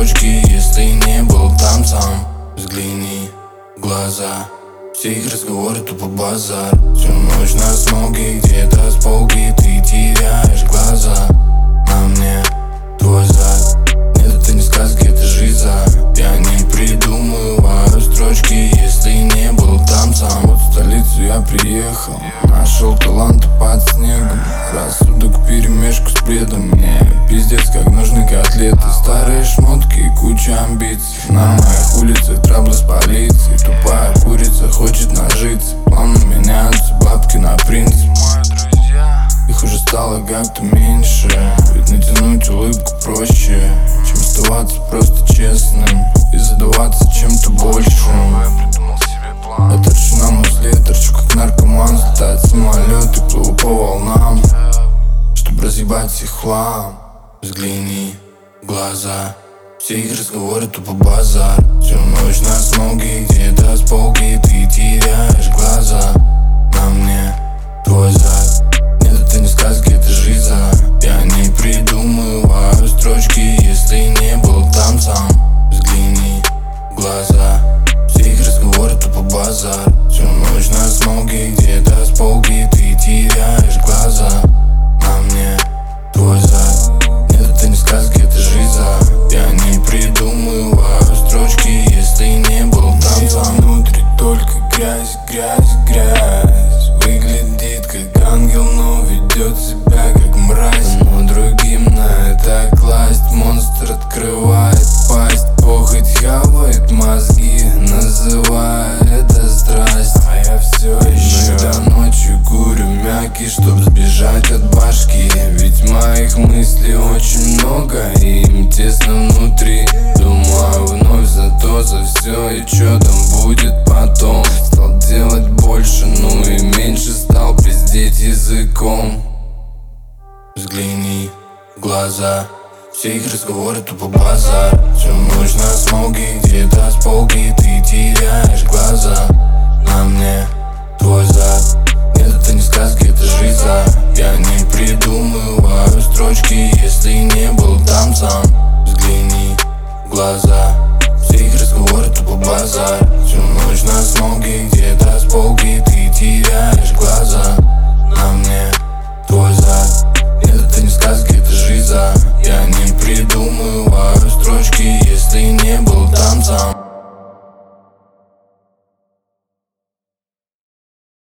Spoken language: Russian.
строчки, если не был там сам. Взгляни в глаза, все их разговоры тупо базар. Всю ночь на смоге, где-то с полки ты теряешь глаза. На мне твой зад, нет, это не сказки, это жизнь. Я не придумываю строчки, если не был там сам. Вот в столицу я приехал, нашел таланты под снегом. Рассудок вперемешку с бредом, мне пиздец как нужны котлеты. Старые шмотки и куча амбиций. На моих улицах траблы с полицией. Тупая курица хочет нажиться. Планы меняются, бабки на принцип. Их уже стало как-то меньше, ведь натянуть улыбку проще, чем оставаться просто честным и задаваться чем-то большим. Я торчу на музле, торчу как наркоман. Взлетает самолет и плыву по волнам, чтоб разъебать их хлам. Взгляни в глаза, все их разговоры тупо базар. Всю ночь на смоге, где-то с полки ты теряешь глаза. На мне твой зад, нет, это не сказки, это жизнь. Я не придумываю строчки, если не был там сам. Взгляни в глаза, все их разговоры тупо базар. Всю ночь на смоге, где-то с полки ты теряешь глаза. На мне твой зад, нет, это не сказки, это жизнь. Я не придумываю строчки, если не был там сам. Внутри только грязь, грязь, грязь. Выглядит как ангел, но ведет себя как мразь. Но другим на это класть. Монстр открывает пасть, похоть хавает мозги, называя это страсть. А я все еще иногда ночью курю мяки, чтоб сбежать от башки. Ведь моих мыслей очень много, и им тесно внутри. Думаю вновь зато за все, и чё там будет потом. Стал делать больше, ну и меньше стал пиздеть языком. Взгляни в глаза, все их разговоры тупо базар. Всю ночь на смоге, где-то с полки ты теряешь глаза. На мне твой зад, нет, это не сказки, это жизнь. Я не придумываю строчки, если не был там сам. Взгляни в глаза, все их разговоры тупо базар. Всю ночь на смоге, где-то с полки ты теряешь глаза. На мне твой зад, нет, это не сказки, это жизнь. Я не придумываю строчки, если не был там сам.